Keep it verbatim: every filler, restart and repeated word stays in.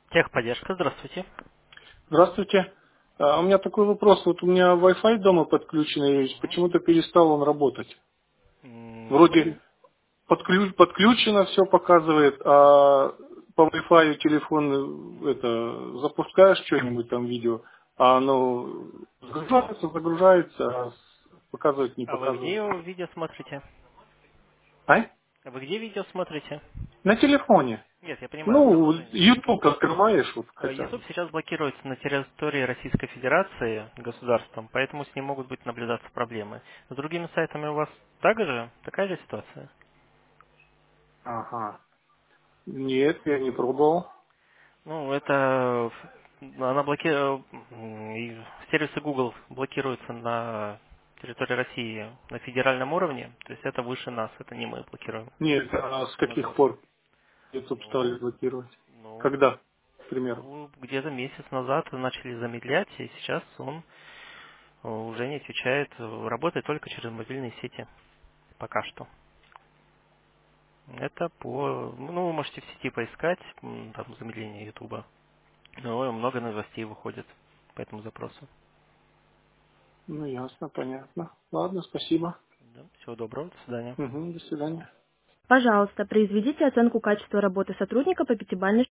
Техподдержка, здравствуйте. Здравствуйте. А, У меня такой вопрос. Вот у меня Wi-Fi дома подключенный, Мгм. почему-то перестал он работать. М, Вроде Вы, подклю- подключено, все показывает, а по Wi-Fi телефон э, это запускаешь что-нибудь там видео, а оно загружается, загружается, а с- показывать не а вы показывает. где видео смотрите? А? А вы где видео смотрите? На телефоне. Нет, я понимаю, в Ну, приложении. YouTube открываешь вот Э, хотя YouTube бы. сейчас блокируется на территории Российской Федерации государством, поэтому с ним могут быть наблюдаться проблемы. С другими сайтами у вас также такая же ситуация? Ага. Нет, я не пробовал. Ну, это она блокирует, сервисы Google блокируются на территории России на федеральном уровне, то есть это выше нас, это не мы блокируем Нет, а с на каких гос. пор YouTube стали Ну, блокировать? ну, Когда, к примеру? ну, где-то месяц назад начали замедлять, и сейчас он э, уже не отвечает, э, работает только через мобильные сети, пока что. Это по, ну, вы можете в сети поискать, м, там, замедление Ютуба. Ну, много новостей выходит по этому запросу. Ну, ясно, понятно. Ладно, спасибо. Да, всего доброго, до свидания. Мгм, до свидания. Пожалуйста, произведите оценку качества работы сотрудника по пятибалльной